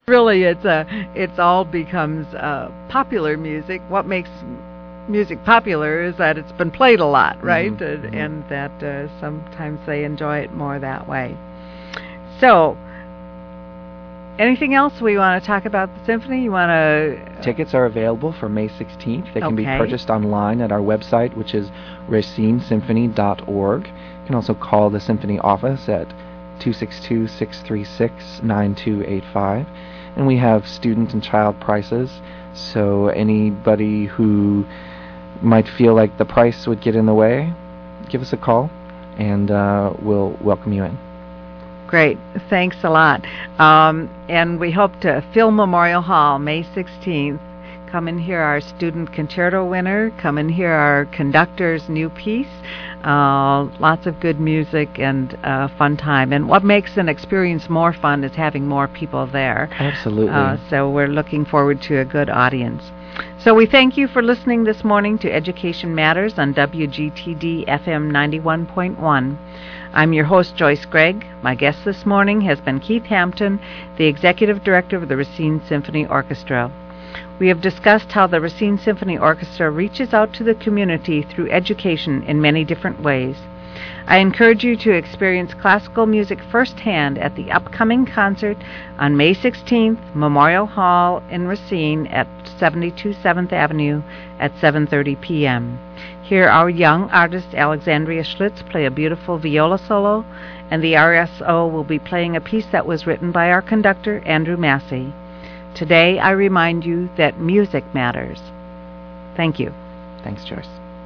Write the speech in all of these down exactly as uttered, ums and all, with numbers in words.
Really, it's a, it's all becomes uh, popular music. What makes music popular is that it's been played a lot, right? Mm-hmm. And, and that uh, sometimes they enjoy it more that way. So, anything else we want to talk about the symphony? You want to... Uh, Tickets are available for May sixteenth. They can okay. be purchased online at our website, which is racine symphony dot org. You can also call the Symphony office at two six two, six three six, nine two eight five. And we have student and child prices, so anybody who might feel like the price would get in the way, give us a call, and uh, we'll welcome you in. Great. Thanks a lot. Um, and we hope to fill Memorial Hall May sixteenth. Come and hear our student concerto winner. Come and hear our conductor's new piece. Uh, lots of good music and uh, fun time. And what makes an experience more fun is having more people there. Absolutely. Uh, so we're looking forward to a good audience. So we thank you for listening this morning to Education Matters on W G T D F M ninety-one point one. I'm your host, Joyce Gregg. My guest this morning has been Keith Hampton, the Executive Director of the Racine Symphony Orchestra. We have discussed how the Racine Symphony Orchestra reaches out to the community through education in many different ways. I encourage you to experience classical music firsthand at the upcoming concert on May sixteenth, Memorial Hall in Racine at seventy-two seventh Avenue at seven thirty p.m. Hear our young artist Alexandria Schlitz play a beautiful viola solo, and the R S O will be playing a piece that was written by our conductor, Andrew Massey. Today, I remind you that music matters. Thank you. Thanks, Joyce.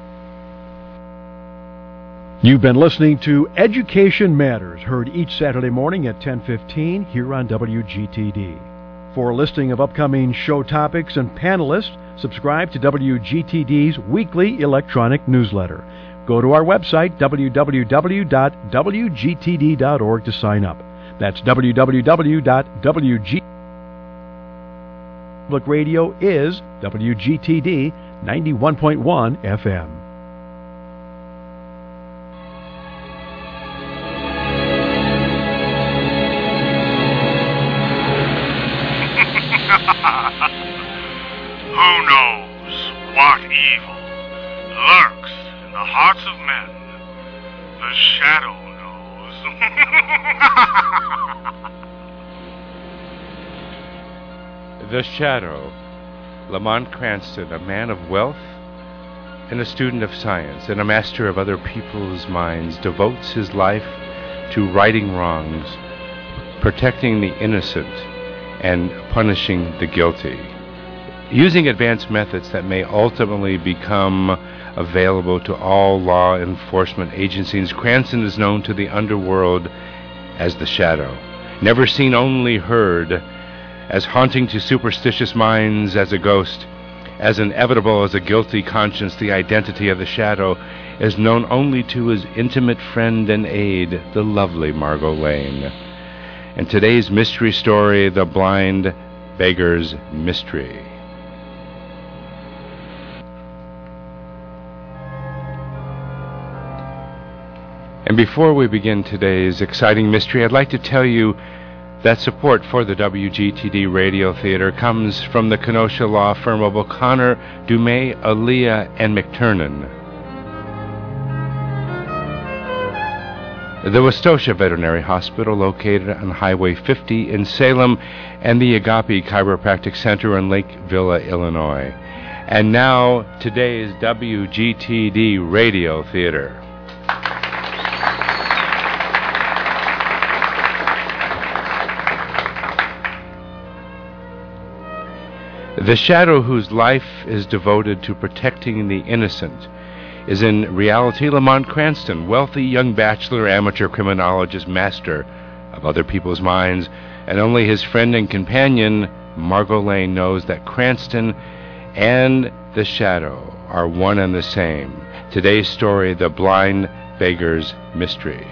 You've been listening to Education Matters, heard each Saturday morning at ten fifteen here on W G T D. For a listing of upcoming show topics and panelists, subscribe to W G T D's weekly electronic newsletter. Go to our website, w w w dot w g t d dot org, to sign up. That's w w w dot w g t d dot org. Public Radio is W G T D ninety-one point one F M. Who knows what evil lurks in the hearts of men? The shadow knows. The Shadow. Lamont Cranston, a man of wealth and a student of science and a master of other people's minds, devotes his life to righting wrongs, protecting the innocent, and punishing the guilty. Using advanced methods that may ultimately become available to all law enforcement agencies, Cranston is known to the underworld as the Shadow. Never seen, only heard, as haunting to superstitious minds as a ghost, as inevitable as a guilty conscience, the identity of the Shadow is known only to his intimate friend and aide, the lovely Margot Lane. In today's mystery story, The Blind Beggar's Mystery. And before we begin today's exciting mystery, I'd like to tell you that support for the W G T D Radio Theater comes from the Kenosha law firm of O'Connor, Dumais, Aaliyah, and McTurnan. The Westosha Veterinary Hospital, located on Highway fifty in Salem, and the Agape Chiropractic Center in Lake Villa, Illinois. And now, today's W G T D Radio Theater. The Shadow, whose life is devoted to protecting the innocent, is in reality Lamont Cranston, wealthy young bachelor, amateur criminologist, master of other people's minds, and only his friend and companion, Margot Lane, knows that Cranston and the Shadow are one and the same. Today's story, The Blind Beggar's Mystery.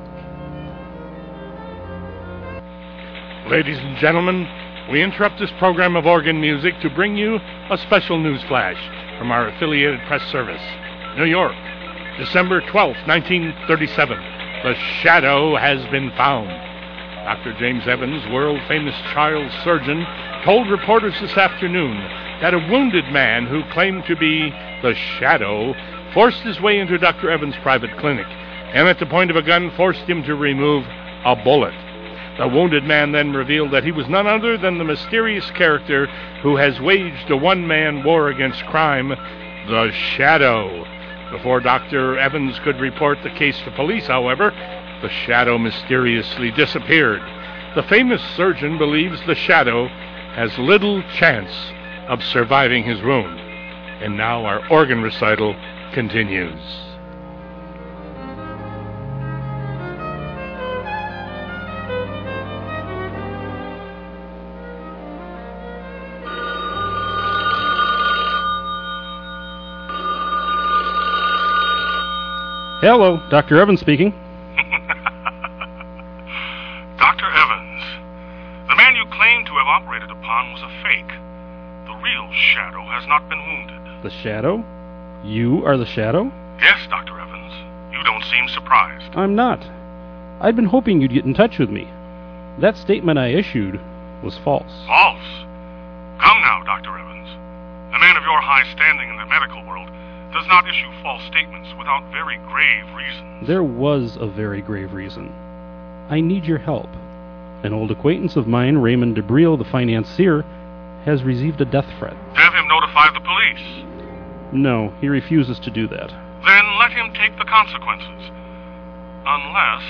Ladies and gentlemen, we interrupt this program of organ music to bring you a special news flash from our affiliated press service. New York, December twelfth, nineteen thirty-seven. The Shadow has been found. Doctor James Evans, world-famous child surgeon, told reporters this afternoon that a wounded man who claimed to be the Shadow forced his way into Doctor Evans' private clinic, and at the point of a gun forced him to remove a bullet. The wounded man then revealed that he was none other than the mysterious character who has waged a one-man war against crime, the Shadow. Before Doctor Evans could report the case to police, however, the Shadow mysteriously disappeared. The famous surgeon believes the Shadow has little chance of surviving his wound. And now our organ recital continues. Hello, Doctor Evans speaking. Doctor Evans, the man you claim to have operated upon was a fake. The real Shadow has not been wounded. The Shadow? You are the Shadow? Yes, Doctor Evans. You don't seem surprised. I'm not. I'd been hoping you'd get in touch with me. That statement I issued was false. False? Come now, Doctor Evans. A man of your high standing in the medical world does not issue false statements without very grave reasons. There was a very grave reason. I need your help. An old acquaintance of mine, Raymond DeBriel, the financier, has received a death threat. Have him notify the police. No, he refuses to do that. Then let him take the consequences. Unless...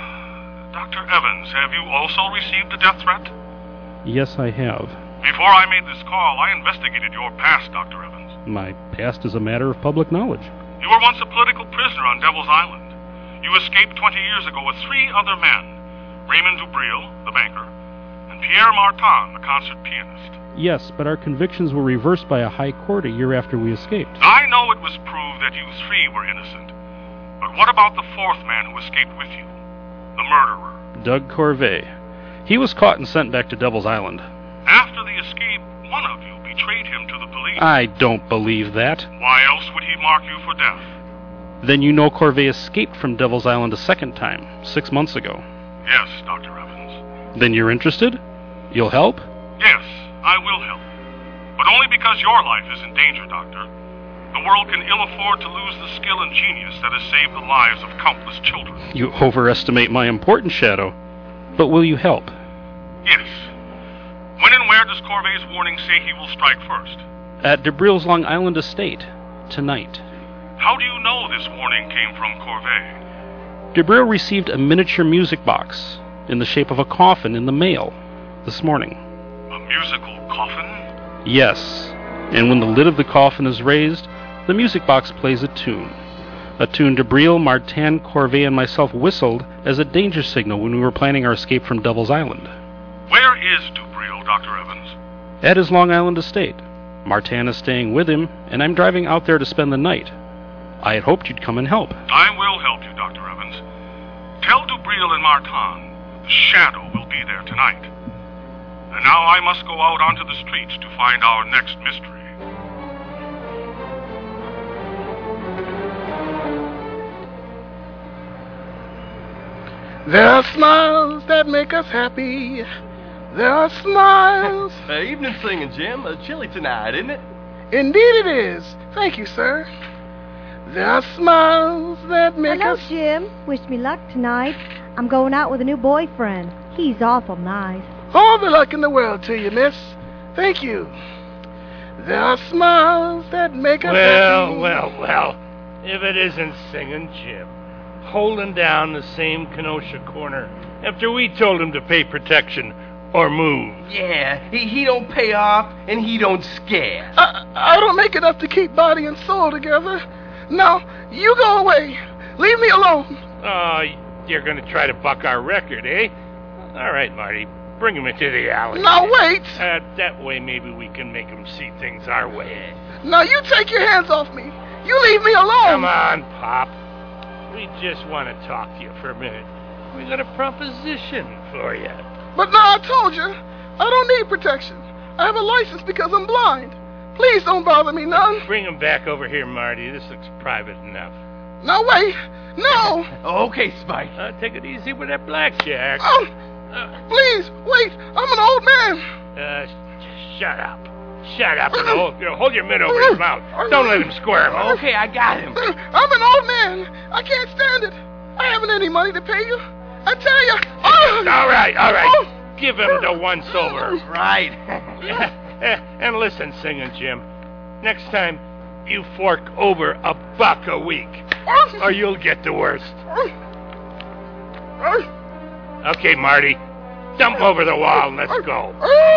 Doctor Evans, have you also received a death threat? Yes, I have. Before I made this call, I investigated your past, Doctor Evans. My past is a matter of public knowledge. You were once a political prisoner on Devil's Island. You escaped twenty years ago with three other men. Raymond DeBriel, the banker, and Pierre Martin, the concert pianist. Yes, but our convictions were reversed by a high court a year after we escaped. I know it was proved that you three were innocent. But what about the fourth man who escaped with you? The murderer. Doug Corvée. He was caught and sent back to Devil's Island. After the escape, one of you betrayed him to the police. I don't believe that. Why else would he mark you for death? Then you know Corvée escaped from Devil's Island a second time, six months ago. Yes, Doctor Evans. Then you're interested? You'll help? Yes, I will help. But only because your life is in danger, Doctor. The world can ill afford to lose the skill and genius that has saved the lives of countless children. You overestimate my importance, Shadow. But will you help? Yes. When and where does Corvé's warning say he will strike first? At DeBriel's Long Island estate, tonight. How do you know this warning came from Corvé? DeBriel received a miniature music box in the shape of a coffin in the mail this morning. A musical coffin? Yes. And when the lid of the coffin is raised, the music box plays a tune. A tune DeBriel, Martin, Corvée, and myself whistled as a danger signal when we were planning our escape from Devil's Island. Where is DeBriel, Doctor Evans? At his Long Island estate. Martin is staying with him, and I'm driving out there to spend the night. I had hoped you'd come and help. I will help you, Doctor Evans. Tell DeBriel and Martin the Shadow will be there tonight. And now I must go out onto the streets to find our next mystery. There are smiles that make us happy. There are smiles. uh, evening singing, Jim. Uh, chilly tonight, isn't it? Indeed it is. Thank you, sir. There are smiles that make Hello, us... Jim. Wish me luck tonight. I'm going out with a new boyfriend. He's awful nice. All the luck in the world to you, miss. Thank you. There are smiles that make us well, happy. Well, well, well. If it isn't singing Jim. Holding down the same Kenosha corner after we told him to pay protection or move. Yeah, he, he don't pay off and he don't scare. I, I don't make enough to keep body and soul together. Now, you go away. Leave me alone. Oh, you're going to try to buck our record, eh? All right, Marty. Bring him into the alley. Now, wait. Uh, that way maybe we can make him see things our way. Now, you take your hands off me. You leave me alone. Come on, Pop. We just want to talk to you for a minute. We got a proposition for you. But now I told you, I don't need protection. I have a license because I'm blind. Please don't bother me none. Bring him back over here, Marty. This looks private enough. Now wait. No. Okay, Spike. Uh, take it easy with that blackjack. Oh, Please, wait. I'm an old man. Uh, sh- shut up. Shut up and hold, you know, hold your mitt over his mouth. Don't let him squirm. Okay, I got him. I'm an old man. I can't stand it. I haven't any money to pay you. I tell you. Oh. All right, all right. Oh. Give him the once over. Right. And listen, Singing Jim. Next time, you fork over a buck a week, or you'll get the worst. Okay, Marty. Dump over the wall and let's go.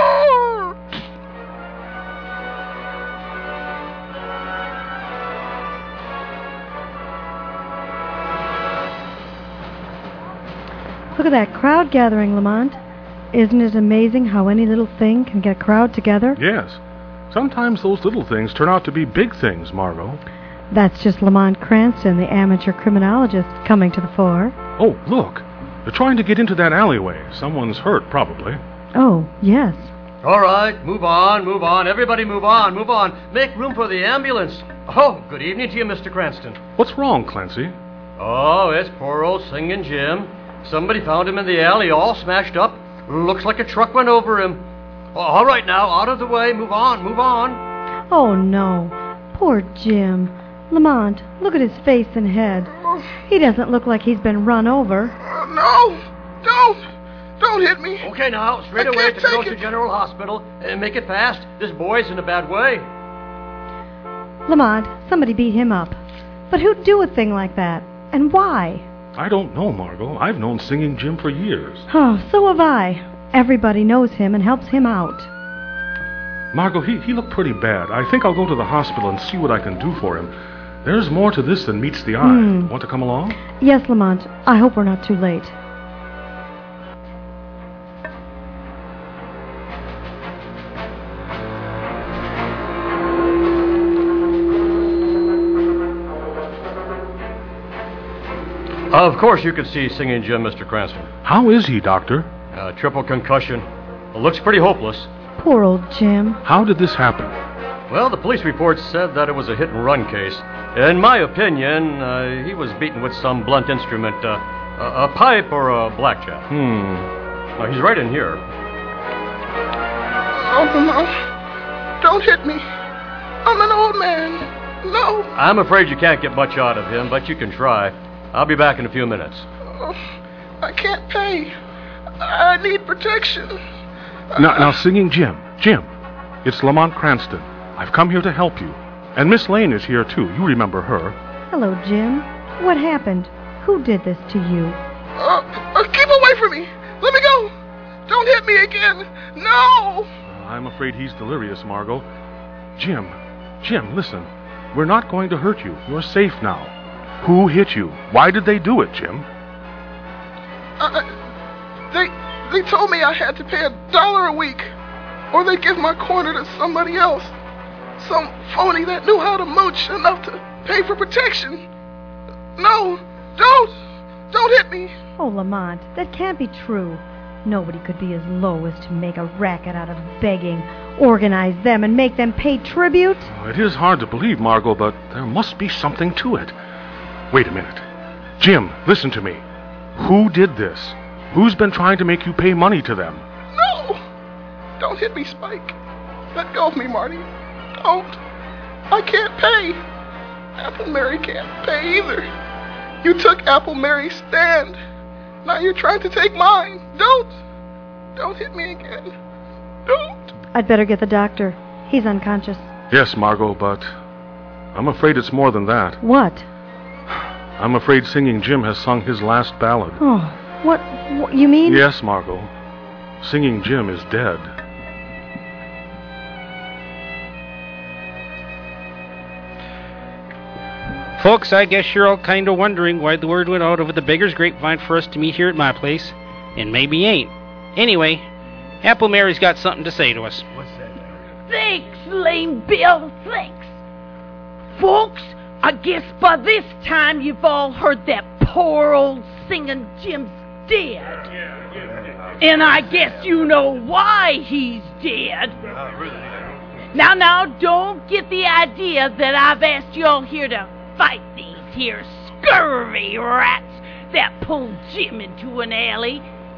Look at that crowd gathering, Lamont. Isn't it amazing how any little thing can get a crowd together? Yes. Sometimes those little things turn out to be big things, Margot. That's just Lamont Cranston, the amateur criminologist, coming to the fore. Oh, look. They're trying to get into that alleyway. Someone's hurt, probably. Oh, yes. All right, move on, move on. Everybody move on, move on. Make room for the ambulance. Oh, good evening to you, Mister Cranston. What's wrong, Clancy? Oh, it's poor old Singing Jim. Somebody found him in the alley all smashed up. Looks like a truck went over him. Oh, all right now, out of the way. Move on, move on. Oh, no. Poor Jim. Lamont, look at his face and head. He doesn't look like he's been run over. Uh, no, don't. Don't hit me. Okay, now, straight I away can't to take Kenosha it. General Hospital. And make it fast. This boy's in a bad way. Lamont, somebody beat him up. But who'd do a thing like that? And why? I don't know, Margot. I've known Singing Jim for years. Oh, so have I. Everybody knows him and helps him out. Margot, he, he looked pretty bad. I think I'll go to the hospital and see what I can do for him. There's more to this than meets the eye. Mm. Want to come along? Yes, Lamont. I hope we're not too late. Uh, of course you can see Singing Jim, Mister Cranston. How is he, Doctor? Uh, triple concussion. Looks pretty hopeless. Poor old Jim. How did this happen? Well, the police report said that it was a hit-and-run case. In my opinion, uh, he was beaten with some blunt instrument, uh, a, a pipe or a blackjack. Hmm. Uh, he's right in here. Oh, no. Don't hit me. I'm an old man. No. I'm afraid you can't get much out of him, but you can try. I'll be back in a few minutes. Oh, I can't pay. I need protection. Now, now, Singing Jim. Jim, it's Lamont Cranston. I've come here to help you. And Miss Lane is here, too. You remember her. Hello, Jim. What happened? Who did this to you? Uh, uh, keep away from me. Let me go. Don't hit me again. No. I'm afraid he's delirious, Margot. Jim, Jim, listen. We're not going to hurt you. You're safe now. Who hit you? Why did they do it, Jim? Uh, they they told me I had to pay a dollar a week, or they'd give my corner to somebody else. Some phony that knew how to mooch enough to pay for protection. No, don't, don't hit me. Oh, Lamont, that can't be true. Nobody could be as low as to make a racket out of begging, organize them, and make them pay tribute. Oh, it is hard to believe, Margot, but there must be something to it. Wait a minute. Jim, listen to me. Who did this? Who's been trying to make you pay money to them? No! Don't hit me, Spike. Let go of me, Marty. Don't. I can't pay. Apple Mary can't pay either. You took Apple Mary's stand. Now you're trying to take mine. Don't. Don't hit me again. Don't. I'd better get the doctor. He's unconscious. Yes, Margot, but I'm afraid it's more than that. What? I'm afraid Singing Jim has sung his last ballad. Oh, what, what you mean? Yes, Margot. Singing Jim is dead. Folks, I guess you're all kind of wondering why the word went out over the beggar's grapevine for us to meet here at my place. And maybe ain't. Anyway, Apple Mary's got something to say to us. What's that? Thanks, Lame Bill, thanks. Folks, I guess by this time you've all heard that poor old Singing Jim's dead. And I guess you know why he's dead. Now, now, don't get the idea that I've asked you all here to fight these here scurvy rats that pulled Jim into an alley.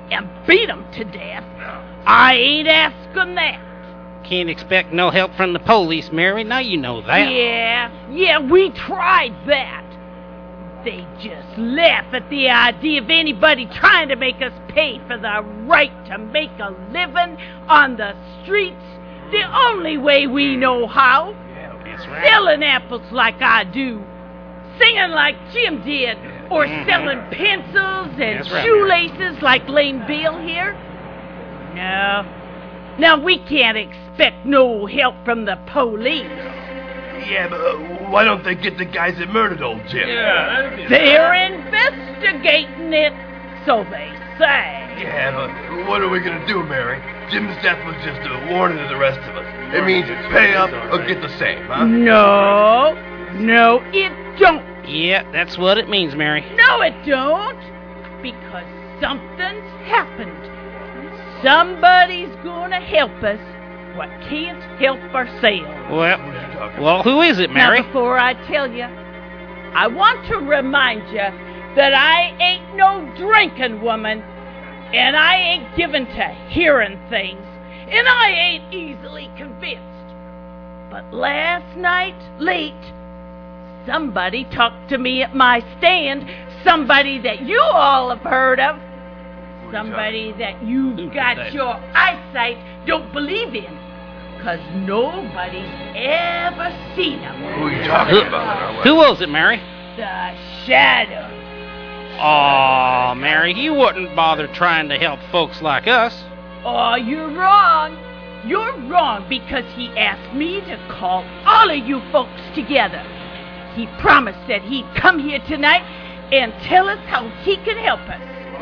and beat 'em to death. I ain't asking that. Can't expect no help from the police, Mary. Now you know that. Yeah, yeah, we tried that. They just laugh at the idea of anybody trying to make us pay for the right to make a living on the streets the only way we know how. Yeah, that's right. Selling apples like I do. Singing like Jim did. Or Mhm. selling pencils and That's right, shoelaces like Lame Bill here. No. Now, we can't expect no help from the police. Yeah, but uh, why don't they get the guys that murdered old Jim? They're investigating it, so they say. Yeah, but what are we gonna do, Mary? Jim's death was just a warning to the rest of us. It means pay up or get the same, huh? No, no, it don't. Yeah, that's what it means, Mary. No, it don't. Because something's happened. Somebody's gonna help us what can't help ourselves. Well, well, who is it, Mary? Now, before I tell you, I want to remind you that I ain't no drinking woman, and I ain't given to hearing things, and I ain't easily convinced. But last night, late, somebody talked to me at my stand, somebody that you all have heard of, somebody that you've got your eyesight don't believe in, because nobody's ever seen him. Who are you talking about? Who was it, Mary? The Shadow. Aw, Mary, you wouldn't bother trying to help folks like us. Oh, you're wrong. You're wrong because he asked me to call all of you folks together. He promised that he'd come here tonight and tell us how he can help us.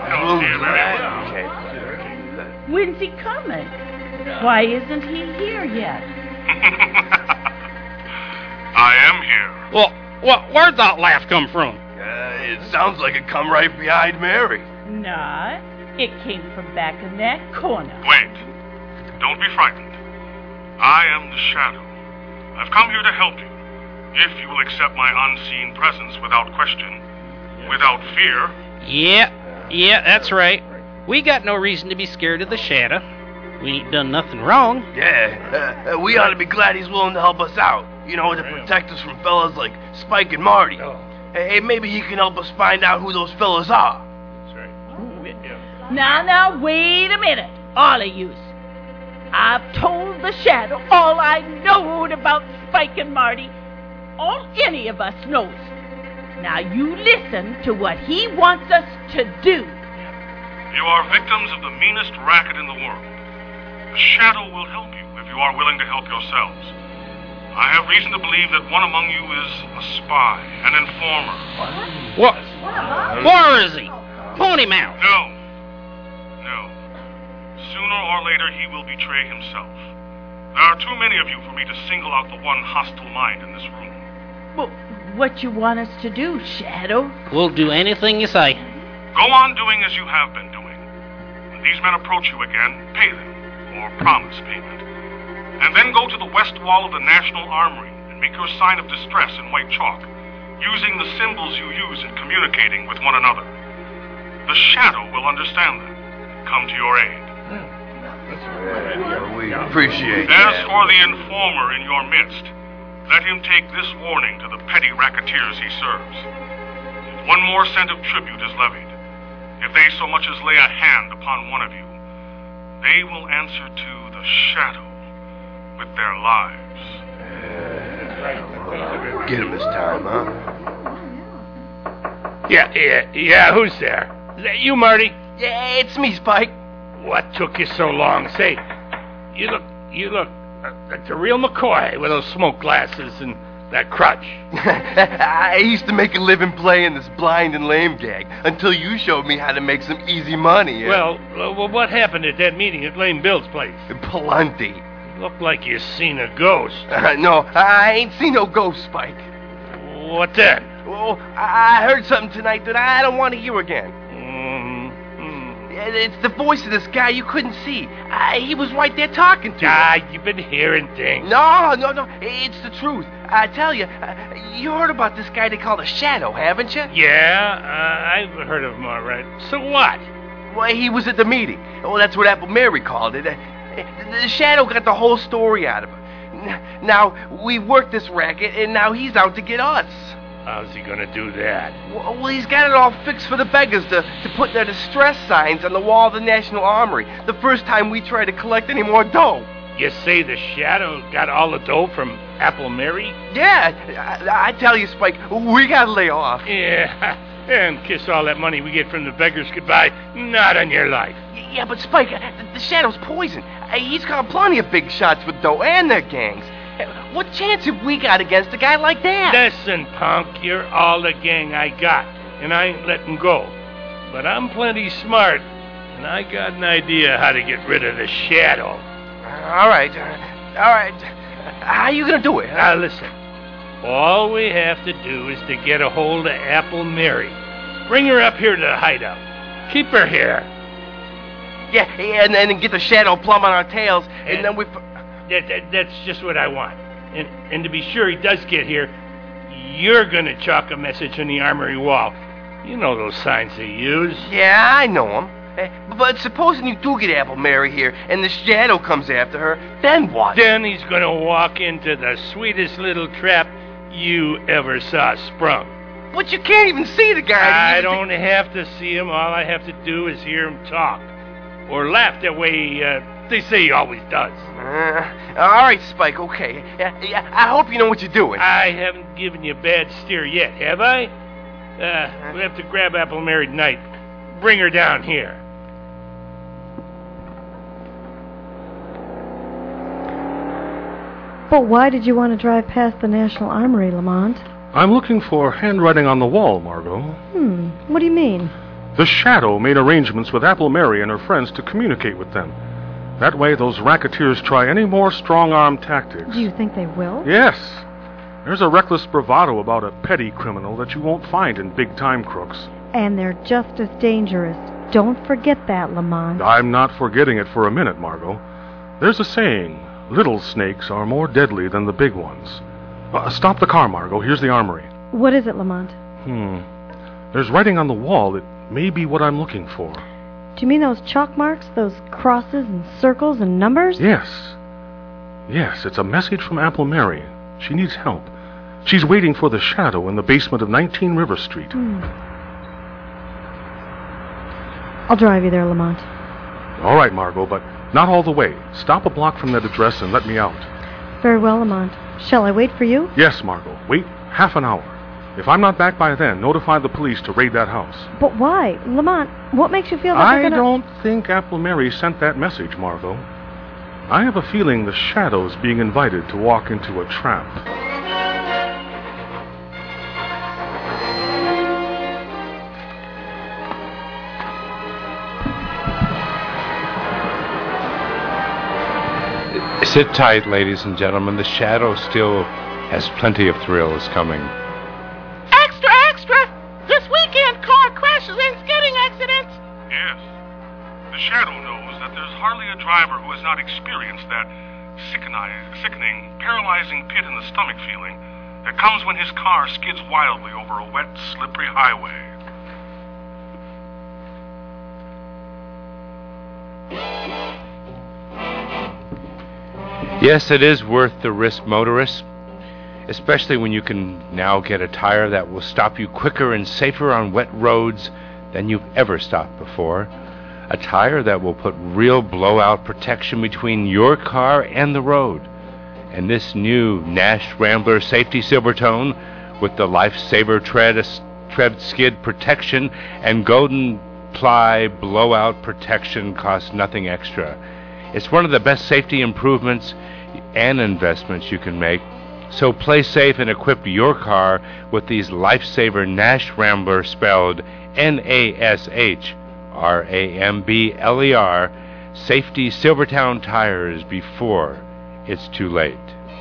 When's he coming? Why isn't he here yet? I am here. Well, well, where'd that laugh come from? Uh, it sounds like it come right behind Mary. Not. It came from back in that corner. Wait. Don't be frightened. I am the Shadow. I've come here to help you. If you will accept my unseen presence without question, without fear. Yeah, yeah, that's right. We got no reason to be scared of the Shadow. We ain't done nothing wrong. Yeah, uh, we ought to be glad he's willing to help us out. You know, to protect us from fellas like Spike and Marty. Hey, maybe he can help us find out who those fellas are. That's right. Now, now, wait a minute, all of yous. I've told the Shadow all I knowed about Spike and Marty. All any of us knows. Now you listen to what he wants us to do. You are victims of the meanest racket in the world. The Shadow will help you if you are willing to help yourselves. I have reason to believe that one among you is a spy, an informer. What? Where is he? Point him out. No. No. Sooner or later he will betray himself. There are too many of you for me to single out the one hostile mind in this room. Well, what you want us to do, Shadow? We'll do anything you say. Go on doing as you have been doing. When these men approach you again, pay them, or promise payment. And then go to the west wall of the National Armory and make your sign of distress in white chalk, using the symbols you use in communicating with one another. The Shadow will understand them, come to your aid. We appreciate As that. for the informer in your midst, let him take this warning to the petty racketeers he serves. If one more cent of tribute is levied, if they so much as lay a hand upon one of you, they will answer to the Shadow with their lives. Get him this time, huh? Yeah, yeah, yeah, who's there? Is that you, Marty? Yeah, it's me, Spike. What took you so long? Say, you look, you look uh, like the real McCoy with those smoke glasses and that crutch. I used to make a living playing this blind and lame gag until you showed me how to make some easy money. Yeah? Well, uh, well, what happened at that meeting at Lame Bill's place? Plenty. Looked like you seen a ghost. Uh, no, I ain't seen no ghost, Spike. What then? Well, I heard something tonight that I don't want to hear again. It's the voice of this guy you couldn't see. Uh, he was right there talking to you. Ah, you've been hearing things. No, no, no. It's the truth. I tell you, uh, you heard about this guy they call the Shadow, haven't you? Yeah, uh, I've heard of him all right. So what? Well, he was at the meeting. Oh, that's what Apple Mary called it. Uh, the Shadow got the whole story out of her. N- Now, we worked this racket, and now he's out to get us. How's he gonna do that? Well, well, he's got it all fixed for the beggars to, to put their distress signs on the wall of the National Armory the first time we try to collect any more dough. You say the Shadow got all the dough from Apple Mary? Yeah, I, I tell you, Spike, we gotta lay off. Yeah, and kiss all that money we get from the beggars goodbye. Not on your life. Yeah, but Spike, the, the Shadow's poison. He's got plenty of big shots with dough and their gangs. What chance have we got against a guy like that? Listen, punk, you're all the gang I got, and I ain't letting go. But I'm plenty smart, and I got an idea how to get rid of the Shadow. All right, uh, all right. How you gonna do it? Huh? Now listen, all we have to do is to get a hold of Apple Mary. Bring her up here to the hideout. Keep her here. Yeah, and then get the Shadow plumb on our tails, and, and then we... That, that, that's just what I want. And, and to be sure he does get here, you're going to chalk a message on the armory wall. You know those signs they use. Yeah, I know them. But supposing you do get Apple Mary here, and the Shadow comes after her, then what? Then he's going to walk into the sweetest little trap you ever saw sprung. But you can't even see the guy. I don't have to see him. All I have to do is hear him talk. Or laugh that way... Uh, They say he always does. Uh, all right, Spike, okay. Uh, I hope you know what you're doing. I haven't given you a bad steer yet, have I? Uh, we have to grab Apple Mary tonight. Bring her down here. But why did you want to drive past the National Armory, Lamont? I'm looking for handwriting on the wall, Margot. Hmm, what do you mean? The Shadow made arrangements with Apple Mary and her friends to communicate with them. That way those racketeers try any more strong-arm tactics. Do you think they will? Yes. There's a reckless bravado about a petty criminal that you won't find in big-time crooks. And they're just as dangerous. Don't forget that, Lamont. I'm not forgetting it for a minute, Margot. There's a saying, little snakes are more deadly than the big ones. Uh, stop the car, Margot. Here's the armory. What is it, Lamont? Hmm. There's writing on the wall that may be what I'm looking for. Do you mean those chalk marks, those crosses and circles and numbers? Yes. Yes, it's a message from Apple Mary. She needs help. She's waiting for the Shadow in the basement of nineteen River Street. Hmm. I'll drive you there, Lamont. All right, Margot, but not all the way. Stop a block from that address and let me out. Very well, Lamont. Shall I wait for you? Yes, Margot. Wait half an hour. If I'm not back by then, notify the police to raid that house. But why? Lamont, what makes you feel that I they're gonna... don't think Apple Mary sent that message, Margot. I have a feeling the Shadow's being invited to walk into a trap. Sit tight, ladies and gentlemen. The Shadow still has plenty of thrills coming. Extra, extra! This weekend, car crashes and skidding accidents. Yes. The Shadow knows that there's hardly a driver who has not experienced that sickening, sickening, paralyzing pit in the stomach feeling that comes when his car skids wildly over a wet, slippery highway. Yes, it is worth the risk, motorists, especially when you can now get a tire that will stop you quicker and safer on wet roads than you've ever stopped before. A tire that will put real blowout protection between your car and the road. And this new Nash Rambler Safety Silvertone with the Lifesaver tread, tread skid protection and Golden Ply blowout protection costs nothing extra. It's one of the best safety improvements and investments you can make. So play safe and equip your car with these Lifesaver Nash Rambler, spelled N A S H R A M B L E R, Safety Silvertown tires before it's too late.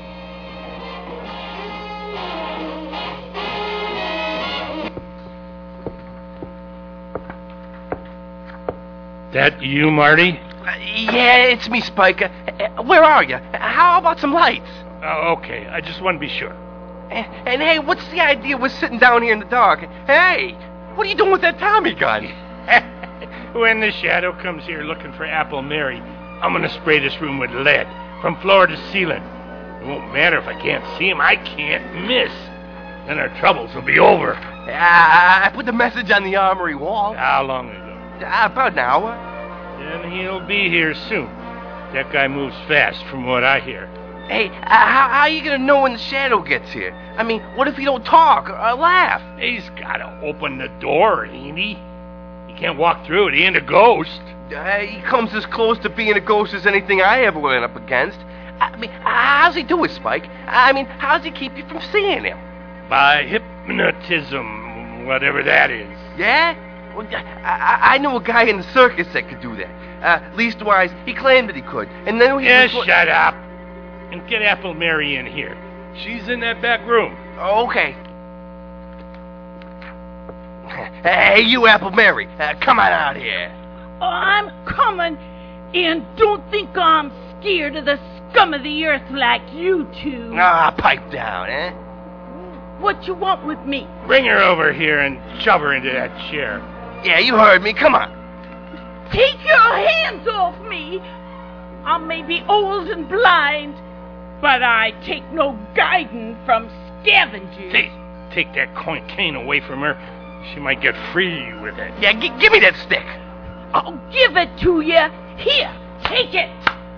That you, Marty? Uh, yeah, it's me, Spike. Uh, uh, where are you? How about some lights? Oh, okay. I just want to be sure. And, and hey, what's the idea with sitting down here in the dark? Hey, what are you doing with that Tommy gun? When the shadow comes here looking for Apple Mary, I'm gonna spray this room with lead from floor to ceiling. It won't matter if I can't see him. I can't miss. Then our troubles will be over. I, I put the message on the armory wall. How long ago? Uh, about an hour. Then he'll be here soon. That guy moves fast, from what I hear. Hey, uh, how, how are you going to know when the shadow gets here? I mean, what if he don't talk or, or laugh? He's got to open the door, ain't he? He can't walk through it. He ain't a ghost. Uh, he comes as close to being a ghost as anything I ever went up against. I mean, how's he do it, Spike? I mean, how's he keep you from seeing him? By hypnotism, whatever that is. Yeah? Well, I, I knew a guy in the circus that could do that. Uh, leastwise, he claimed that he could. And then he Yeah, was... shut up. And get Apple Mary in here. She's in that back room. Okay. Hey, you Apple Mary, uh, come on out here. I'm coming, and don't think I'm scared of the scum of the earth like you two. Ah, pipe down, eh? What you want with me? Bring her over here and shove her into that chair. Yeah, you heard me. Come on. Take your hands off me. I may be old and blind, but I take no guidance from scavengers. Take, take that coin cane away from her. She might get free with it. Yeah, g- give me that stick. I'll give it to you. Here, take it.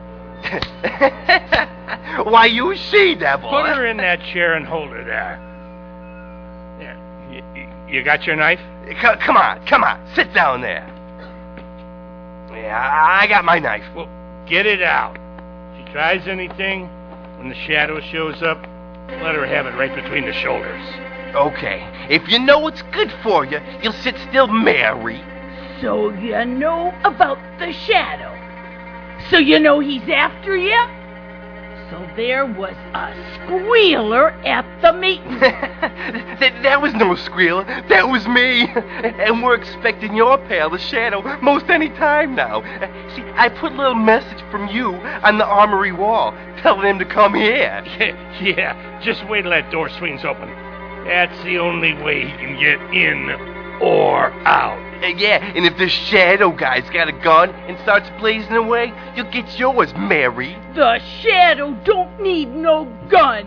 Why, you she-devil. Put her in that chair and hold her there. Yeah, you, you got your knife? C- come on, come on. Sit down there. Yeah, I got my knife. Well, get it out. If she tries anything, when the shadow shows up, let her have it right between the shoulders. Okay. If you know what's good for you, you'll sit still, Mary. So you know about the shadow. So you know he's after you? So there was a squealer at the meeting. that, that was no squealer. That was me. And we're expecting your pal, the shadow, most any time now. See, I put a little message from you on the armory wall, telling him to come here. Yeah, yeah. Just wait till that door swings open. That's the only way he can get in or out. Uh, yeah, and if the shadow guy's got a gun and starts blazing away, you'll get yours, Mary. The shadow don't need no gun.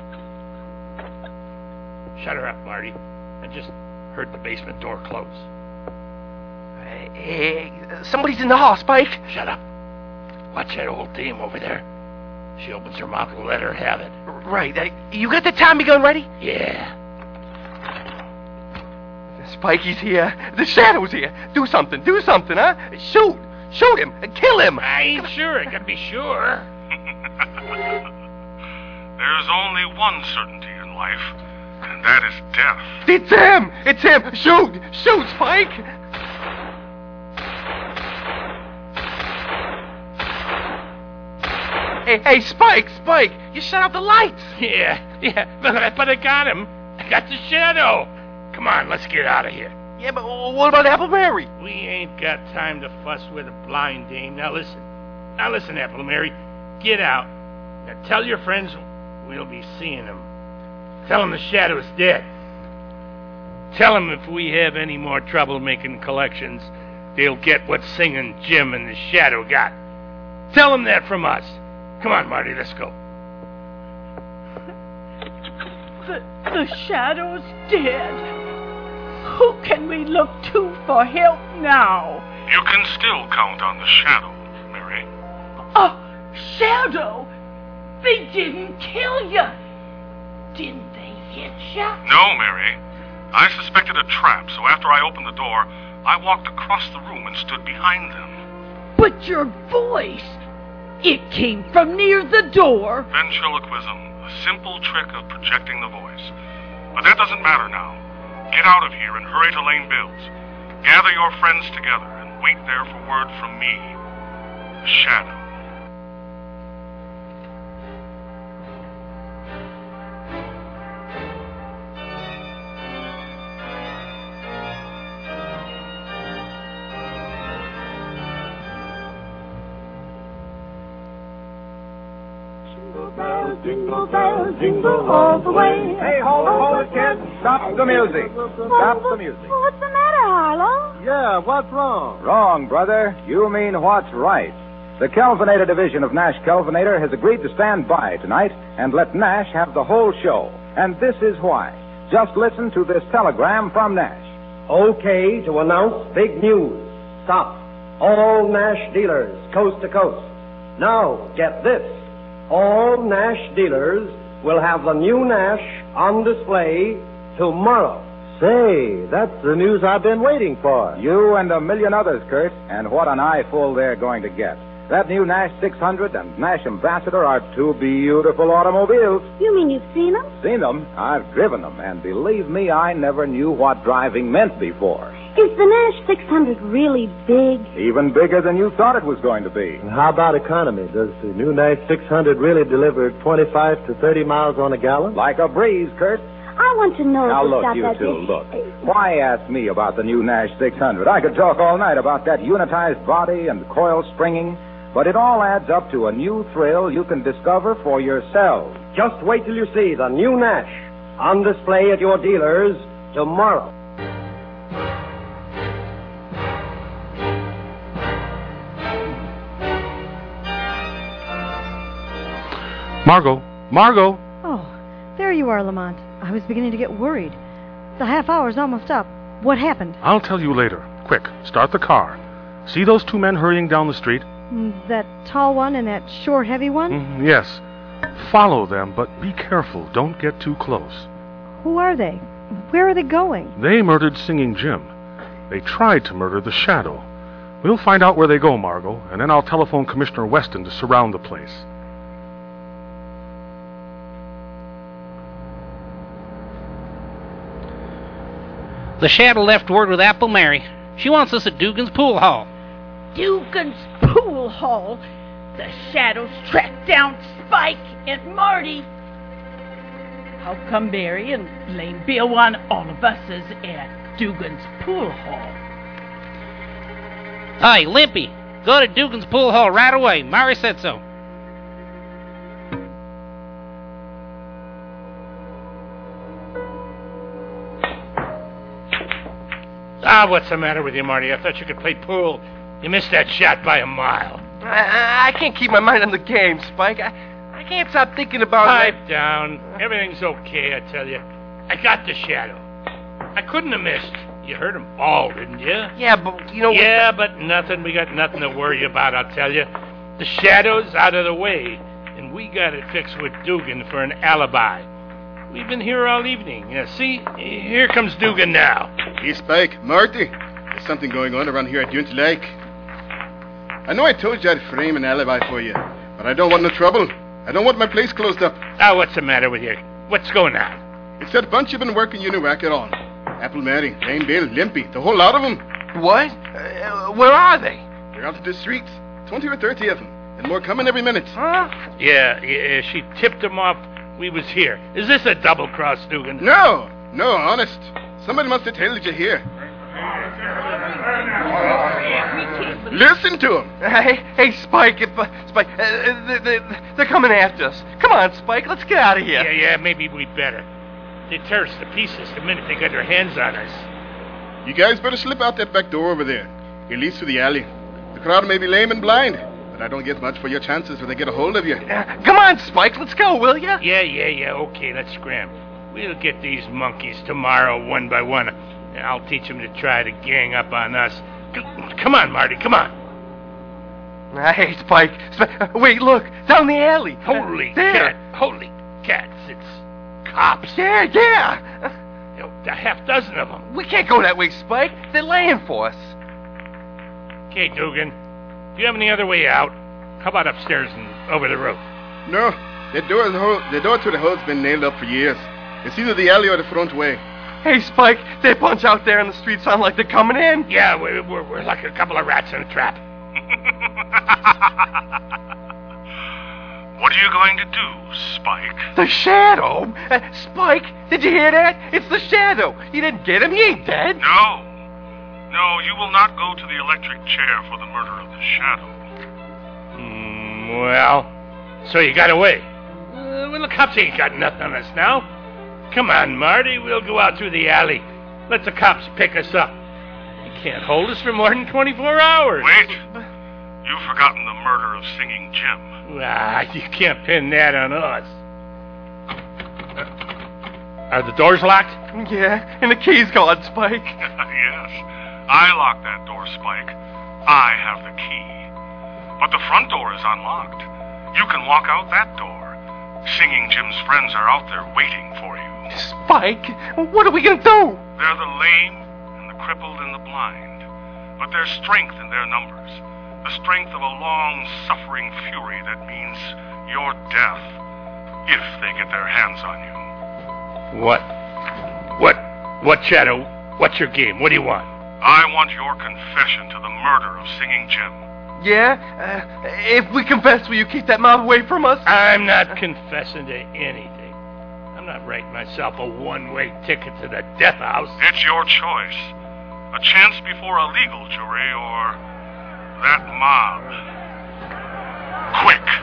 Shut her up, Marty. I just heard the basement door close. Hey, hey, somebody's in the hall, Spike. Shut up. Watch that old dame over there. She opens her mouth, we'll let her have it. Right. Uh, you got the Tommy gun ready? Yeah. Spikey's here. The shadow's here. Do something. Do something, huh? Shoot. Shoot him. Kill him. I ain't sure. I gotta be sure. There's only one certainty in life, and that is death. It's him. It's him. Shoot. Shoot, Spike. Hey, hey, Spike, Spike. You shut out the lights. Yeah, yeah. But I, but I got him. I got the shadow. Come on, let's get out of here. Yeah, but what about Apple Mary? We ain't got time to fuss with a blind dame. Now listen. Now listen, Apple Mary. Get out. Now tell your friends we'll be seeing them. Tell them the shadow's dead. Tell them if we have any more trouble making collections, they'll get what Singing Jim and the shadow got. Tell them that from us. Come on, Marty, let's go. The, the shadow's dead. Who can we look to for help now? You can still count on the shadow, Mary. A shadow? They didn't kill you. Didn't they hit you? No, Mary. I suspected a trap, so after I opened the door, I walked across the room and stood behind them. But your voice, it came from near the door. Ventriloquism, a simple trick of projecting the voice. But that doesn't matter now. Get out of here and hurry to Lane Bill's. Gather your friends together and wait there for word from me, the Shadow. Jingle bells, jingle all the way. Hey, hold it, hold it, kids. Stop the music. Stop the music. What's the matter, Harlow? Yeah, what's wrong? Wrong, brother. You mean what's right. The Kelvinator division of Nash Kelvinator has agreed to stand by tonight and let Nash have the whole show. And this is why. Just listen to this telegram from Nash. Okay to announce big news. Stop. All Nash dealers, coast to coast. Now, get this. All Nash dealers will have the new Nash on display tomorrow. Say, that's the news I've been waiting for. You and a million others, Kurt. And what an eyeful they're going to get. That new Nash six hundred and Nash Ambassador are two beautiful automobiles. You mean you've seen them? Seen them? I've driven them. And believe me, I never knew what driving meant before. Is the Nash six hundred really big? Even bigger than you thought it was going to be. And how about economy? Does the new Nash six hundred really deliver twenty-five to thirty miles on a gallon? Like a breeze, Kurt. I want to know Now if it's look, got you that two, big... look. Why ask me about the new Nash six hundred? I could talk all night about that unitized body and coil springing, but it all adds up to a new thrill you can discover for yourself. Just wait till you see the new Nash on display at your dealers tomorrow. Margot, Margot. Oh, there you are, Lamont. I was beginning to get worried. The half hour's almost up. What happened? I'll tell you later. Quick, start the car. See those two men hurrying down the street? Mm, That tall one and that short, heavy one? Mm, yes. Follow them, but be careful. Don't get too close. Who are they? Where are they going? They murdered Singing Jim. They tried to murder the Shadow. We'll find out where they go, Margot, and then I'll telephone Commissioner Weston to surround the place. The Shadow left word with Apple Mary. She wants us at Dugan's Pool Hall. Dugan's Pool Hall? The Shadows tracked down Spike and Marty. How come Mary and Lame Bill want all of us is at Dugan's Pool Hall? Hi, Limpy. Go to Dugan's Pool Hall right away. Mary said so. Ah, what's the matter with you, Marty? I thought you could play pool. You missed that shot by a mile. I, I can't keep my mind on the game, Spike. I, I can't stop thinking about Pipe it. down. Everything's okay, I tell you. I got the Shadow. I couldn't have missed. You heard him fall, didn't you? Yeah, but, you know... Yeah, but nothing. We got nothing to worry about, I'll tell you. The Shadow's out of the way, and we got it fixed with Dugan for an alibi. We've been here all evening. Yeah, see? Here comes Dugan now. Hey, Spike, Marty. There's something going on around here at Unity Lake. I know I told you I'd frame an alibi for you, but I don't want no trouble. I don't want my place closed up. Ah, what's the matter with you? What's going on? It's that bunch you've been working Uniwacket on. Apple Mary, Lame Bill, Limpy, the whole lot of them. What? Uh, where are they? They're out of the streets. Twenty or thirty of them. And more coming every minute. Huh? Yeah, yeah, she tipped him off we was here. Is this a double cross, Dugan? No, no, honest. Somebody must have told you here. Listen to them. Hey, hey, Spike, if, uh, Spike, uh, they, they, they're coming after us. Come on, Spike, let's get out of here. Yeah, yeah, maybe we'd better. They tear us to pieces the minute they get their hands on us. You guys better slip out that back door over there. It leads to the alley. The crowd may be lame and blind, but I don't get much for your chances if they get a hold of you. Uh, come on, Spike, let's go, will ya? Yeah, yeah, yeah, okay, let's scram. We'll get these monkeys tomorrow one by one. I'll teach them to try to gang up on us. C- come on, Marty, come on. Hey, Spike, Spike, wait, look, down the alley. Holy uh, there. cat, holy cats, it's cops. Yeah, yeah. You know, a half dozen of them. We can't go that way, Spike. They're laying for us. Okay, Dugan, do you have any other way out? How about upstairs and over the roof? No, the door, the, hole, the door to the hole's been nailed up for years. It's either the alley or the front way. Hey, Spike, that bunch out there in the street sound like they're coming in. Yeah, we're, we're, we're like a couple of rats in a trap. What are you going to do, Spike? The Shadow? Uh, Spike, did you hear that? It's the Shadow. You didn't get him. He ain't dead. No. No, you will not go to the electric chair for the murder of the Shadow. Mm, well, so you got away. Uh, well, the cops ain't got nothing on us now. Come on, Marty, we'll go out through the alley. Let the cops pick us up. You can't hold us for more than twenty-four hours. Wait. You've forgotten the murder of Singing Jim. Ah, you can't pin that on us. Uh, are the doors locked? Yeah, and the key's gone, Spike. Yes. I locked that door, Spike. I have the key. But the front door is unlocked. You can walk out that door. Singing Jim's friends are out there waiting for you. Spike, what are we going to do? They're the lame and the crippled and the blind. But there's strength in their numbers. The strength of a long-suffering fury that means your death, if they get their hands on you. What? What? What, Shadow? What's your game? What do you want? I want your confession to the murder of Singing Jim. Yeah? Uh, if we confess, will you keep that mob away from us? I'm not confessing to anything. I'm not writing myself a one-way ticket to the death house. It's your choice. A chance before a legal jury or that mob. Quick.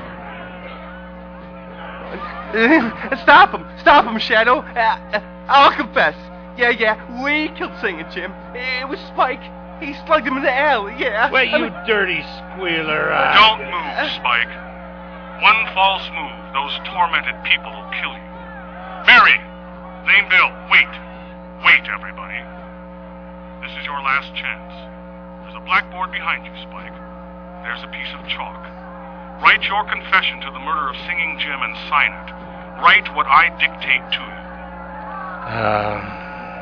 Uh, stop him. Stop him, Shadow. Uh, I'll confess. Yeah, yeah, we killed Singing Jim. It was Spike. He slugged him in the alley, yeah. Well, you I mean... dirty squealer. Uh... Don't move, Spike. One false move, those tormented people will kill you. Mary! Lame Bill, wait. Wait, everybody. This is your last chance. There's a blackboard behind you, Spike. There's a piece of chalk. Write your confession to the murder of Singing Jim and sign it. Write what I dictate to you. Um...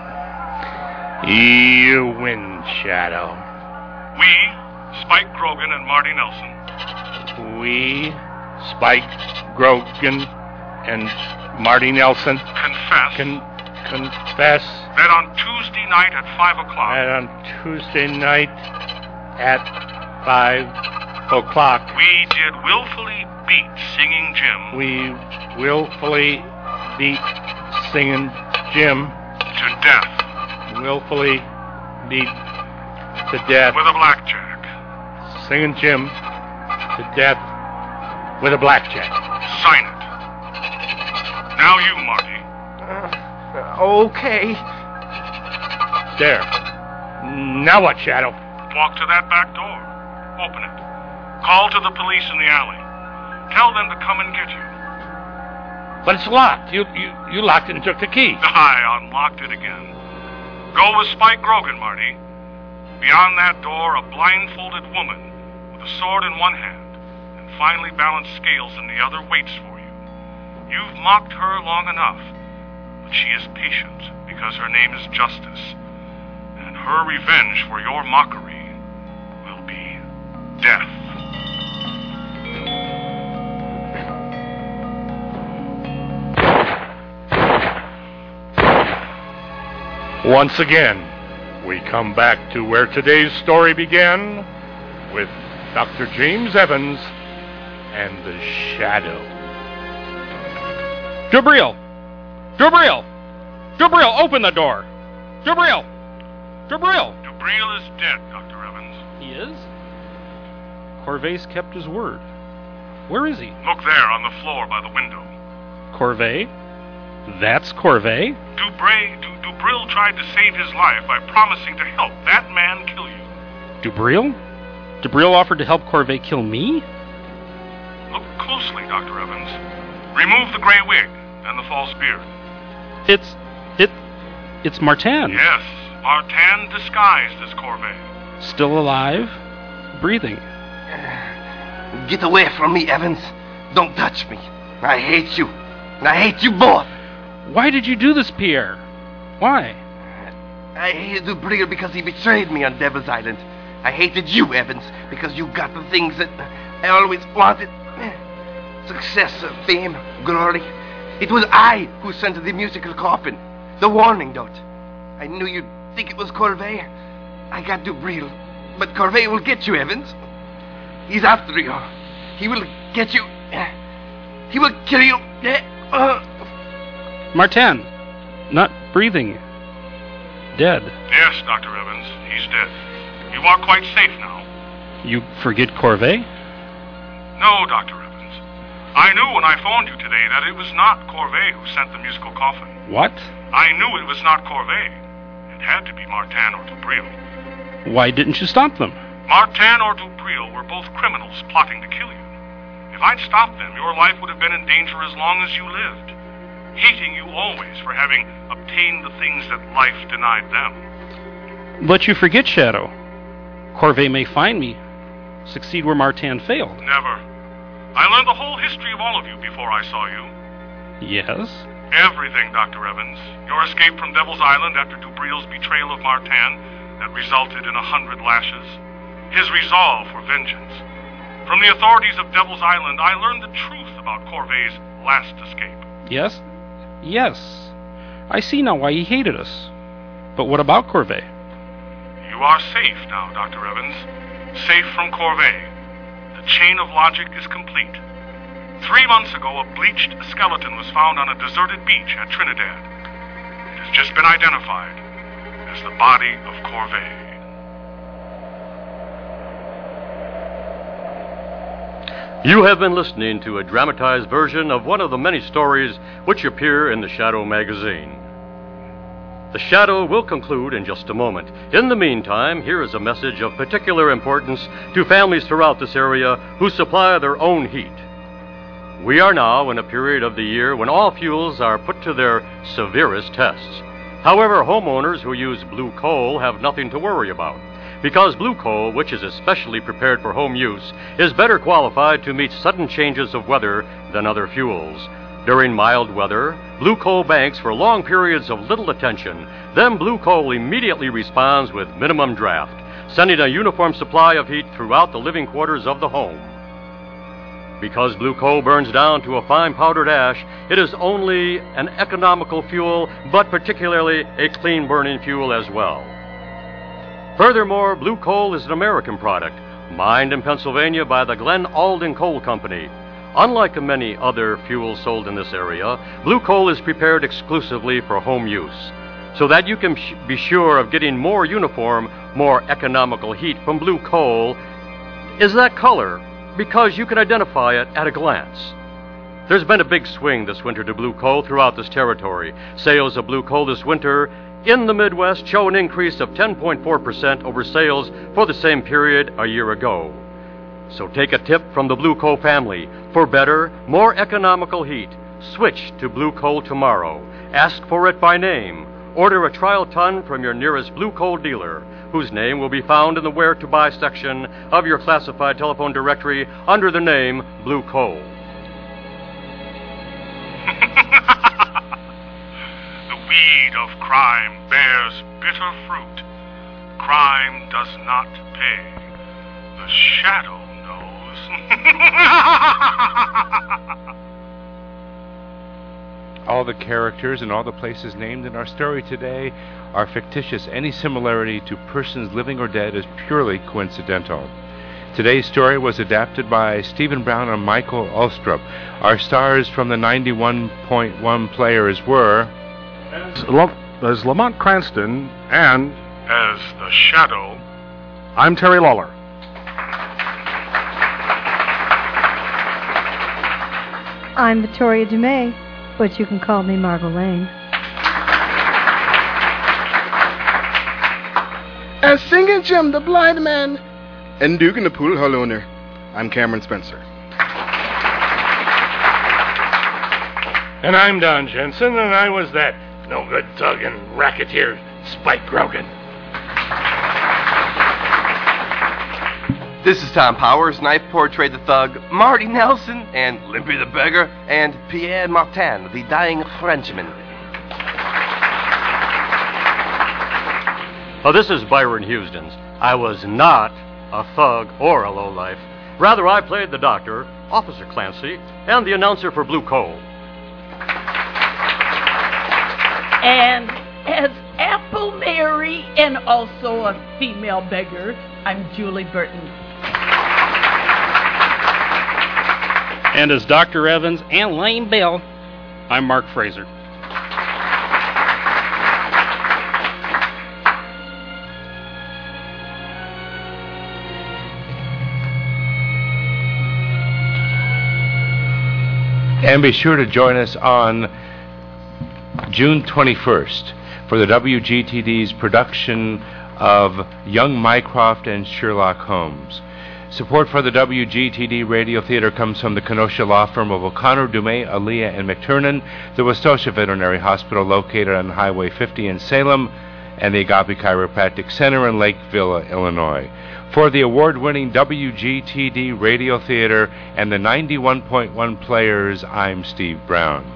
You win, Shadow. We, Spike Grogan and Marty Nelson. We, Spike Grogan and Marty Nelson. Confess. Con- confess. That on Tuesday night at five o'clock. That on Tuesday night at five o'clock. We did willfully beat Singing Jim. We willfully beat Singing Jim. To death. Willfully beat to death. With a blackjack. Singing Jim to death with a blackjack. Sign it. Now you, Marty. Uh, okay. There. Now what, Shadow? Walk to that back door. Open it. Call to the police in the alley. Tell them to come and get you. But it's locked. You you, you locked it and took the key. I unlocked it again. Go with Spike Grogan, Marty. Beyond that door, a blindfolded woman with a sword in one hand and finely balanced scales in the other waits for you. You've mocked her long enough, but she is patient because her name is Justice, and her revenge for your mockery will be death. Once again, we come back to where today's story began with Doctor James Evans and the Shadow. Jabril! Jabril! Jabril, open the door! Jabril! Jabril! Jabril is dead, Doctor Evans. He is? Corvay's kept his word. Where is he? Look there on the floor by the window. Corvay? That's Corvay? Dubray, du, Dubril tried to save his life by promising to help that man kill you. Dubril? Dubril offered to help Corvay kill me? Look closely, Doctor Evans. Remove the gray wig and the false beard. It's... it... it's Martin. Yes, Martin disguised as Corvay. Still alive? Breathing. Get away from me, Evans. Don't touch me. I hate you. I hate you both. Why did you do this, Pierre? Why? I hated Dubril because he betrayed me on Devil's Island. I hated you, Evans, because you got the things that I always wanted. Success, fame, glory. It was I who sent the musical coffin, the warning note. I knew you'd think it was Corvay. I got Dubril, but Corvay will get you, Evans. He's after you. He will get you. He will kill you. Uh. Martin, not breathing. Dead. Yes, Doctor Evans, he's dead. You are quite safe now. You forget Corvay? No, Doctor Evans. I knew when I phoned you today that it was not Corvay who sent the musical coffin. What? I knew it was not Corvay. It had to be Martin or Dubril. Why didn't you stop them? Martin or Dubril were both criminals plotting to kill you. If I'd stopped them, your life would have been in danger as long as you lived, hating you always for having obtained the things that life denied them. But you forget, Shadow. Corvée may find me, succeed where Martin failed. Never. I learned the whole history of all of you before I saw you. Yes? Everything, Doctor Evans. Your escape from Devil's Island after Dubril's betrayal of Martin that resulted in a hundred lashes. His resolve for vengeance. From the authorities of Devil's Island, I learned the truth about Corvée's last escape. Yes? Yes. I see now why he hated us. But what about Corvée? You are safe now, Doctor Evans. Safe from Corvée. The chain of logic is complete. Three months ago, a bleached skeleton was found on a deserted beach at Trinidad. It has just been identified as the body of Corvée. You have been listening to a dramatized version of one of the many stories which appear in the Shadow magazine. The Shadow will conclude in just a moment. In the meantime, here is a message of particular importance to families throughout this area who supply their own heat. We are now in a period of the year when all fuels are put to their severest tests. However, homeowners who use blue coal have nothing to worry about, because blue coal, which is especially prepared for home use, is better qualified to meet sudden changes of weather than other fuels. During mild weather, blue coal banks for long periods of little attention. Then blue coal immediately responds with minimum draft, sending a uniform supply of heat throughout the living quarters of the home. Because blue coal burns down to a fine powdered ash, it is only an economical fuel, but particularly a clean-burning fuel as well. Furthermore, blue coal is an American product, mined in Pennsylvania by the Glen Alden Coal Company. Unlike many other fuels sold in this area, blue coal is prepared exclusively for home use, so that you can sh- be sure of getting more uniform, more economical heat from blue coal is that color, because you can identify it at a glance. There's been a big swing this winter to blue coal throughout this territory. Sales of blue coal this winter in the Midwest show an increase of ten point four percent over sales for the same period a year ago. So take a tip from the Blue Coal family. For better, more economical heat, switch to blue coal tomorrow. Ask for it by name. Order a trial ton from your nearest blue coal dealer, whose name will be found in the Where to Buy section of your classified telephone directory under the name Blue Coal. The weed of crime bears bitter fruit. Crime does not pay. The shadow knows. All the characters and all the places named in our story today are fictitious. Any similarity to persons living or dead is purely coincidental. Today's story was adapted by Stephen Brown and Michael Ulstrup. Our stars from the ninety-one point one players were... As, La- as Lamont Cranston and... As the Shadow... I'm Terry Lawler. I'm Victoria DeMay, but you can call me Margot Lane. As Singing Jim the Blind Man and Dugan the Pool Hall owner, I'm Cameron Spencer. And I'm Don Jensen, and I was that no-good thug and racketeer Spike Grogan. This is Tom Powers, and I portrayed the thug Marty Nelson and Limpy the Beggar and Pierre Martin, the dying Frenchman. Oh, this is Byron Houston. I was not a thug or a lowlife. Rather, I played the doctor, Officer Clancy, and the announcer for Blue Coal. And as Apple Mary and also a female beggar, I'm Julie Burton. And as Doctor Evans and Lane Bell, I'm Mark Fraser. And be sure to join us on June twenty-first for the W G T D's production of Young Mycroft and Sherlock Holmes. Support for the W G T D Radio Theater comes from the Kenosha law firm of O'Connor, Dumais, Aaliyah, and McTurnan, the Westosha Veterinary Hospital located on Highway fifty in Salem, and the Agape Chiropractic Center in Lake Villa, Illinois. For the award-winning W G T D Radio Theater and the ninety-one point one Players, I'm Steve Brown.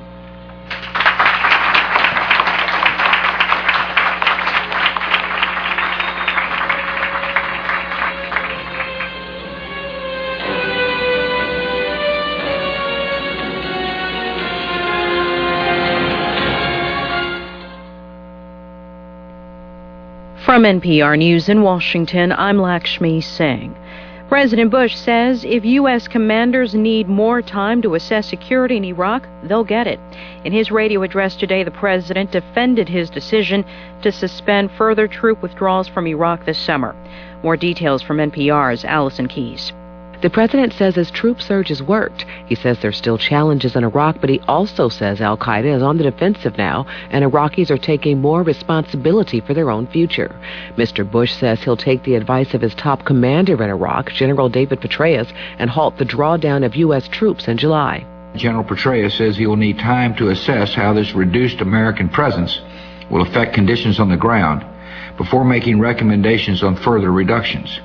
From N P R News in Washington, I'm Lakshmi Singh. President Bush says if U S commanders need more time to assess security in Iraq, they'll get it. In his radio address today, the president defended his decision to suspend further troop withdrawals from Iraq this summer. More details from N P R's Allison Keyes. The president says his troop surge has worked. He says there's still challenges in Iraq, but he also says al-Qaeda is on the defensive now, and Iraqis are taking more responsibility for their own future. Mister Bush says he'll take the advice of his top commander in Iraq, General David Petraeus, and halt the drawdown of U S troops in July. General Petraeus says he will need time to assess how this reduced American presence will affect conditions on the ground before making recommendations on further reductions.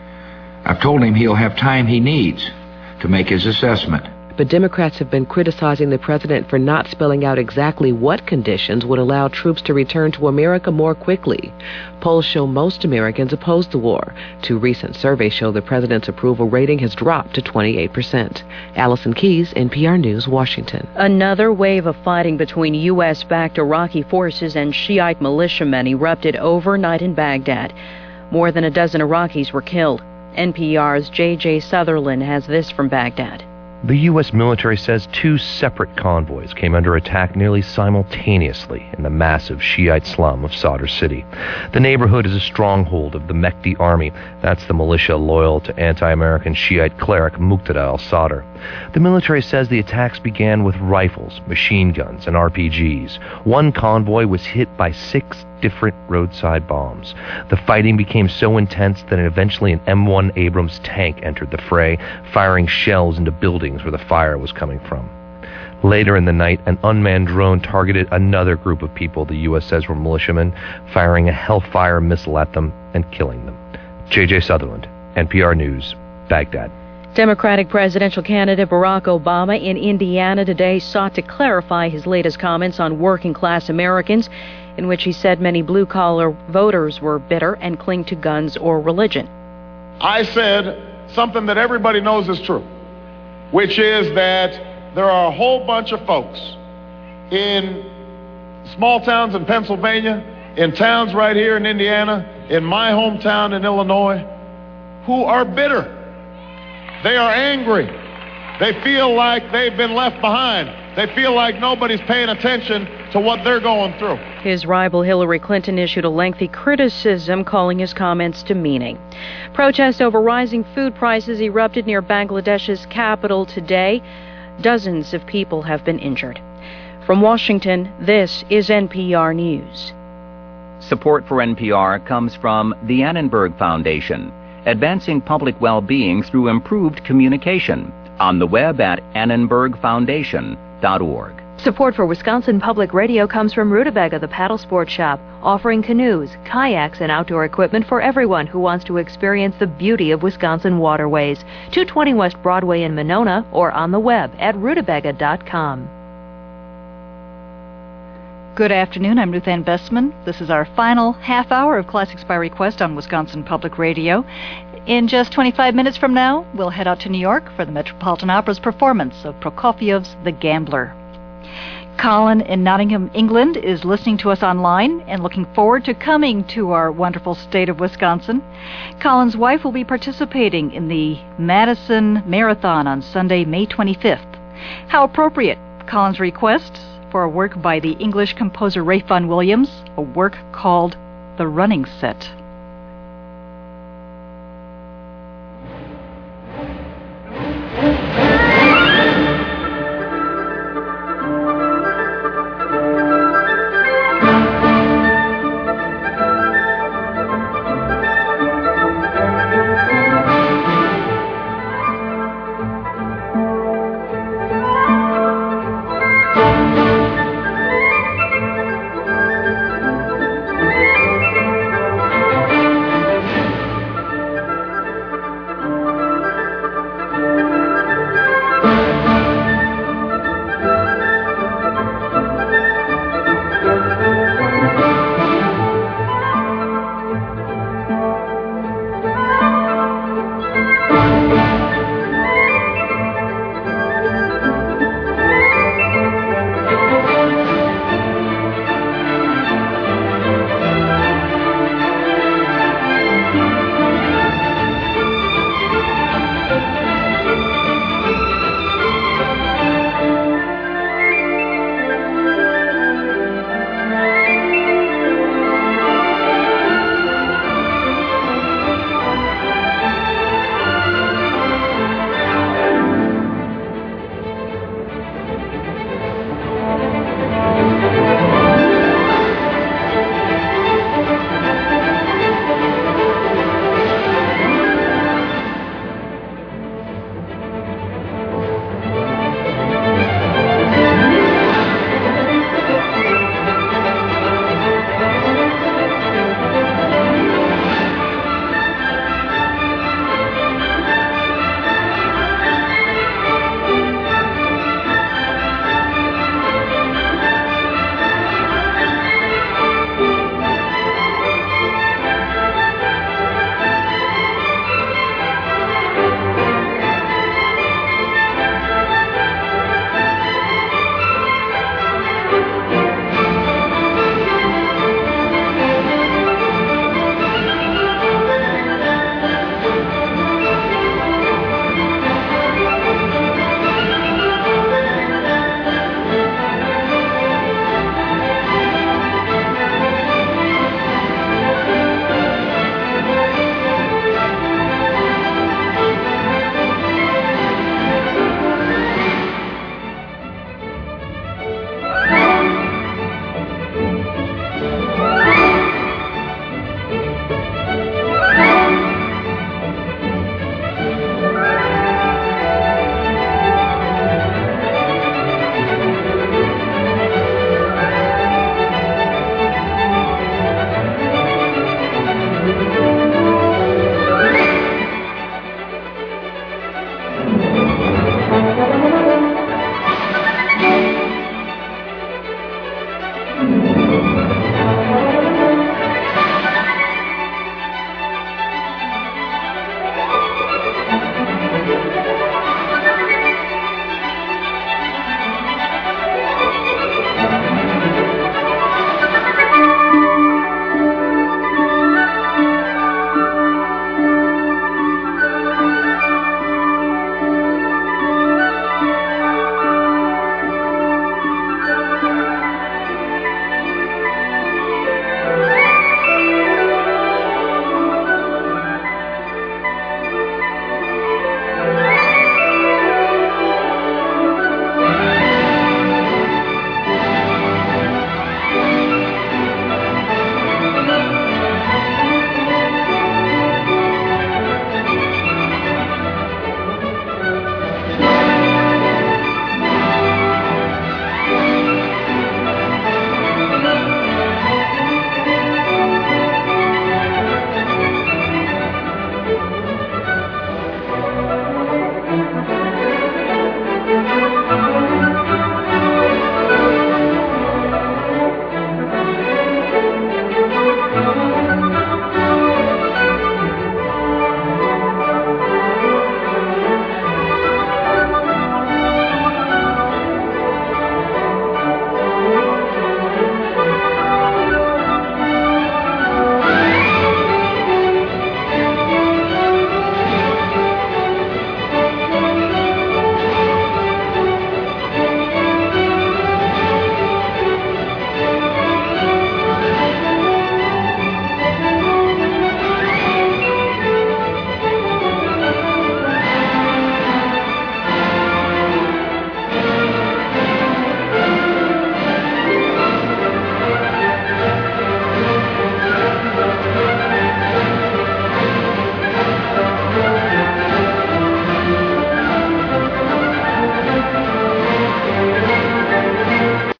I've told him he'll have time he needs to make his assessment. But Democrats have been criticizing the president for not spelling out exactly what conditions would allow troops to return to America more quickly. Polls show most Americans oppose the war. Two recent surveys show the president's approval rating has dropped to twenty-eight percent. Allison Keyes, N P R News, Washington. Another wave of fighting between U S-backed Iraqi forces and Shiite militiamen erupted overnight in Baghdad. More than a dozen Iraqis were killed. N P R's J J Sutherland has this from Baghdad. The U S military says two separate convoys came under attack nearly simultaneously in the massive Shiite slum of Sadr City. The neighborhood is a stronghold of the Mehdi army. That's the militia loyal to anti-American Shiite cleric Muqtada al-Sadr. The military says the attacks began with rifles, machine guns, and R P Gs. One convoy was hit by six different roadside bombs. The fighting became so intense that eventually an M one Abrams tank entered the fray, firing shells into buildings where the fire was coming from. Later in the night, an unmanned drone targeted another group of people the U S says were militiamen, firing a Hellfire missile at them and killing them. J J Sutherland, N P R News, Baghdad. Democratic presidential candidate Barack Obama in Indiana today sought to clarify his latest comments on working-class Americans, in which he said many blue-collar voters were bitter and cling to guns or religion. I said something that everybody knows is true, which is that there are a whole bunch of folks in small towns in Pennsylvania, in towns right here in Indiana, in my hometown in Illinois, who are bitter. They are angry. They feel like they've been left behind. They feel like nobody's paying attention to what they're going through. His rival Hillary Clinton issued a lengthy criticism, calling his comments demeaning. Protests over rising food prices erupted near Bangladesh's capital today. Dozens of people have been injured. From Washington, this is N P R News. Support for N P R comes from the Annenberg Foundation, advancing public well-being through improved communication. On the web at annenberg foundation dot org. Support for Wisconsin Public Radio comes from Rutabaga, the paddle sports shop, offering canoes, kayaks, and outdoor equipment for everyone who wants to experience the beauty of Wisconsin waterways. two twenty West Broadway in Monona, or on the web at rutabaga dot com. Good afternoon, I'm Ruth Ann Bestman. This is our final half hour of Classics by Request on Wisconsin Public Radio. In just twenty-five minutes from now, we'll head out to New York for the Metropolitan Opera's performance of Prokofiev's The Gambler. Colin in Nottingham, England, is listening to us online and looking forward to coming to our wonderful state of Wisconsin. Colin's wife will be participating in the Madison Marathon on Sunday, May twenty-fifth. How appropriate, Colin's request for a work by the English composer Ralph Vaughan Williams, a work called The Running Set.